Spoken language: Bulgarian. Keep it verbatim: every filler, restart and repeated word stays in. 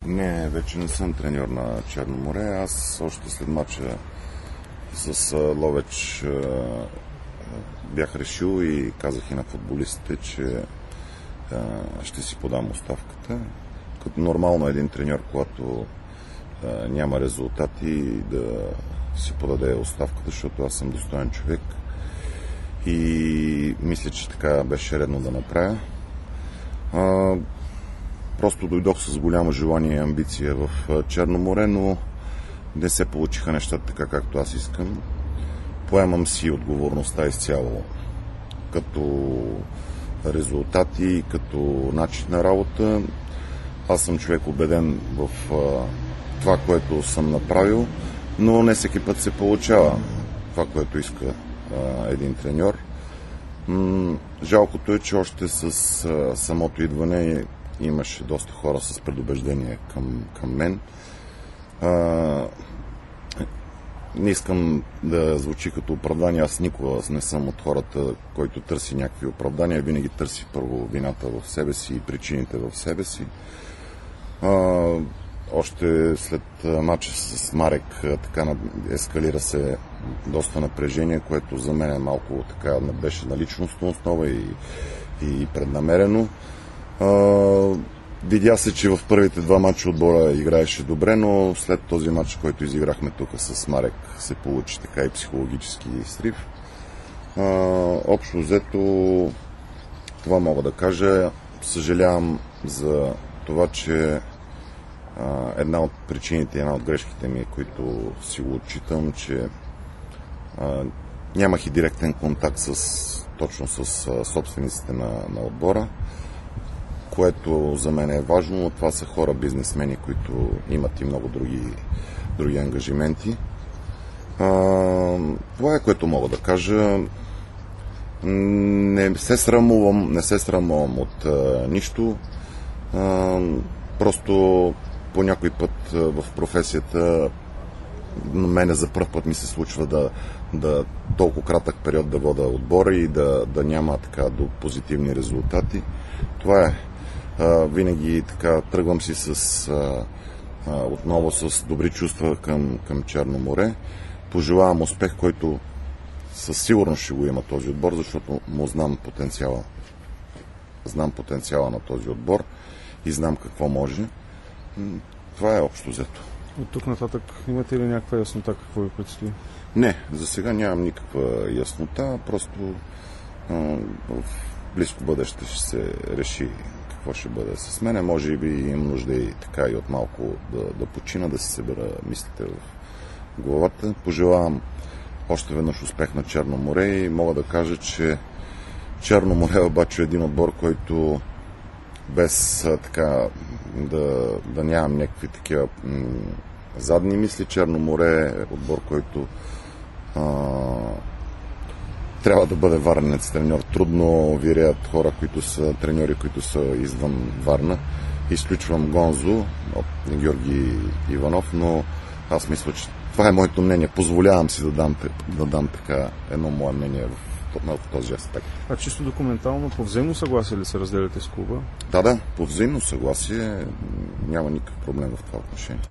Не, вече не съм треньор на Черно море. Аз още след мача с Ловеч бях решил и казах и на футболистите, че ще си подам оставката. Като нормално един треньор, когато няма резултати, да си подаде оставката, защото аз съм достоен човек и мисля, че така беше редно да направя. А, просто дойдох с голямо желание и амбиция в Черно море, но не се получиха нещата така, както аз искам. Поемам си отговорността изцяло като резултати, като начин на работа. Аз съм човек убеден в а, това, което съм направил, но не всеки път се получава това, което иска а, един треньор. М- жалкото е, че още с а, самото идване имаше доста хора с предубеждение към, към мен. А, не искам да звучи като оправдание. Аз никога не съм от хората, който търси някакви оправдания. Винаги търси първо вината в себе си и причините в себе си. А, още след матча с Марек така ескалира се доста напрежение, което за мен е малко така беше на личностна основа и, и преднамерено. А, видя се, че в първите два матча отбора играеше добре, но след този матч, който изиграхме тук с Марек, се получи така и психологически срив. А, общо взето това мога да кажа. Съжалявам за това, че а, една от причините, една от грешките ми, които си го отчитам, че а, нямах и директен контакт с, точно с а, собствениците на, на отбора, което за мен е важно, но това са хора, бизнесмени, които имат и много други, други ангажименти. А, това е, което мога да кажа. Не се срамувам, не се срамувам от а, нищо. А, просто по някой път а, в професията на мене за пръв път ми се случва да, да толкова кратък период да вода отбора и да, да няма така до позитивни резултати. Това е. А, винаги така тръгвам си с а, а, отново с добри чувства към, към Черно море. Пожелавам успех, който със сигурност ще го има този отбор, защото му знам потенциала. Знам потенциала на този отбор и знам какво може. Това е общо взето. От тук нататък имате ли някаква яснота какво ви предстои? Не, за сега нямам никаква яснота. Просто а, в близко бъдеще ще се реши какво ще бъде с мене. Може би имам нужда и така и от малко да, да почина, да се събера мислите в главата. Пожелавам още веднъж успех на Черно море и мога да кажа, че Черно море обаче е един отбор, който без а, така да, да нямам някакви такива м- задни мисли. Черно море е отбор, който а, трябва да бъде варненец треньор. Трудно виреят хора, които са треньори, които са извън Варна. Изключвам Гонзо от Георги Иванов, но аз мисля, че това е моето мнение. Позволявам си да дам, да дам така едно мое мнение в, в този аспект. А чисто документално, по взаимно съгласие ли се разделяте с клуба? Да, да, по взаимно съгласие няма никакъв проблем в това отношение.